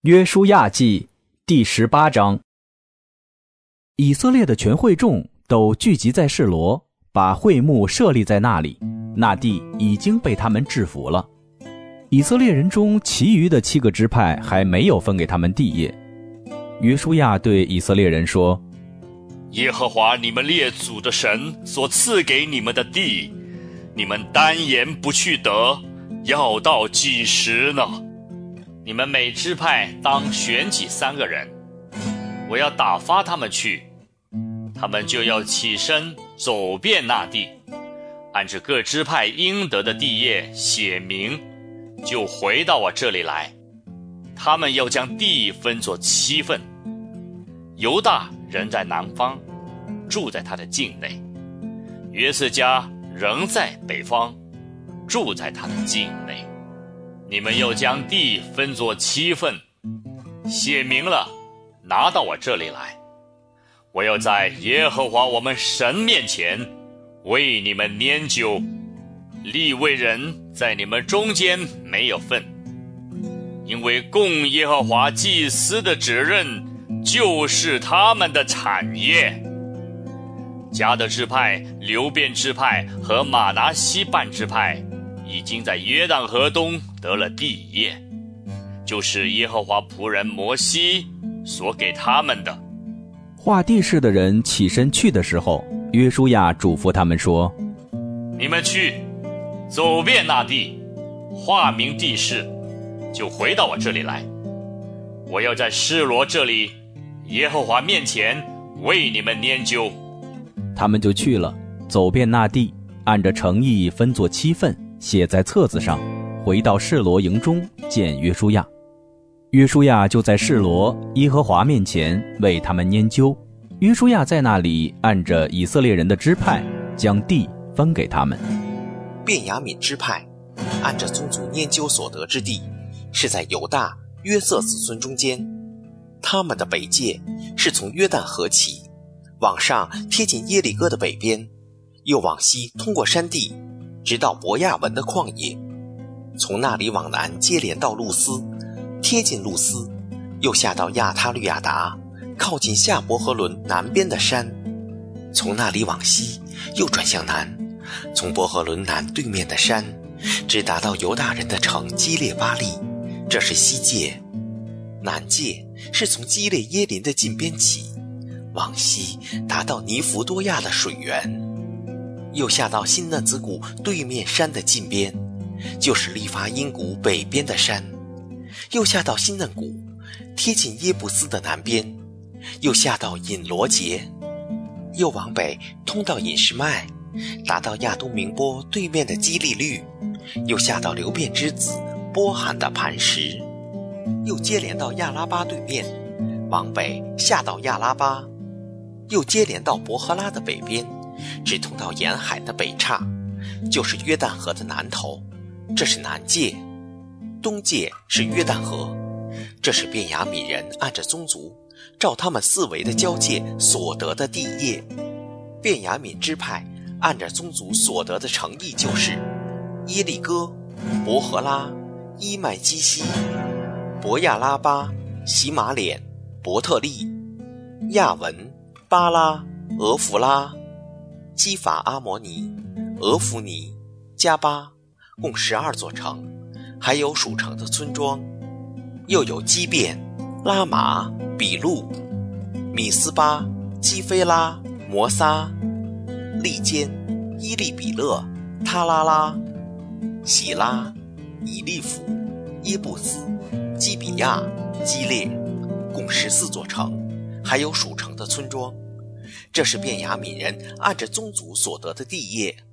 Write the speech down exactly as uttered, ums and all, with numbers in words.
约书亚记第十八章。以色列的全会众都聚集在示罗，把会幕设立在那里，那地已经被他们制服了。以色列人中其余的七个支派还没有分给他们地业。约书亚对以色列人说： 耶和华你们列祖的神所赐给你们的地，你们单言不去得，要到几时呢？你们每支派当选起三个人，我要打发他们去，他们就要起身走遍那地，按着各支派应得的地业写明，就回到我这里来。他们要将地分作七份，犹大人在南方，住在他的境内；约瑟家仍在北方，住在他的境内。你们又将地分作七份，写明了，拿到我这里来。我要在耶和华我们神面前为你们拈阄。利未人在你们中间没有份，因为供耶和华祭司的职任就是他们的产业。迦得支派、流便支派和玛拿西半支派已经在约旦河东得了地业，就是耶和华仆人摩西所给他们的。 划地势的人起身去的时候，约书亚嘱咐他们说： 你们去，走遍那地，划明地势，就回到我这里来。我要在示罗这里，耶和华面前为你们拈阄。 他们就去了，走遍那地，按着城邑分作七份，写在册子上，回到示罗营中见约书亚。约书亚就在示罗耶和华面前为他们拈阄。约书亚在那里按着以色列人的支派将地分给他们。 便雅悯支派按着宗族拈阄所得之地，是在犹大约瑟子孙中间。他们的北界是从约旦河起，往上贴近耶利哥的北边，又往西通过山地，直到伯亚文的旷野，从那里往南接连到路斯，贴近路斯，又下到亚他律亚达，靠近下伯和伦南边的山，从那里往西又转向南，从伯和伦南对面的山，直达到犹大人的城基列巴利，这是西界。南界是从基列耶林的近边起，往西达到尼弗多亚的水源，又下到新嫩子谷对面山的近边，就是利法因谷北边的山，又下到新嫩谷，贴近耶布斯的南边，又下到隐罗杰，又往北通到隐士麦，达到亚东明波对面的基利律，又下到流便之子波罕的磐石，又接连到亚拉巴对面，往北下到亚拉巴，又接连到伯和拉的北边，直通到沿海的北岔，就是约旦河的南头，这是南界。东界是约旦河，这是便雅悯人按着宗族照他们四围的交界所得的地业。便雅悯支派按着宗族所得的城邑，就是耶利哥、伯和拉、伊麦基西、伯亚拉巴、洗马脸、伯特利、亚文、巴拉、俄弗拉、基法阿摩尼、俄弗尼、加巴，共十二座城，还有属城的村庄，又有基变、拉玛、比路、米斯巴、基菲拉、摩撒、利坚、伊利比勒、他拉拉、喜拉、以利弗、耶布斯、基比亚、基列，共十四座城，还有属城的村庄。这是便雅悯人按着宗族所得的地业。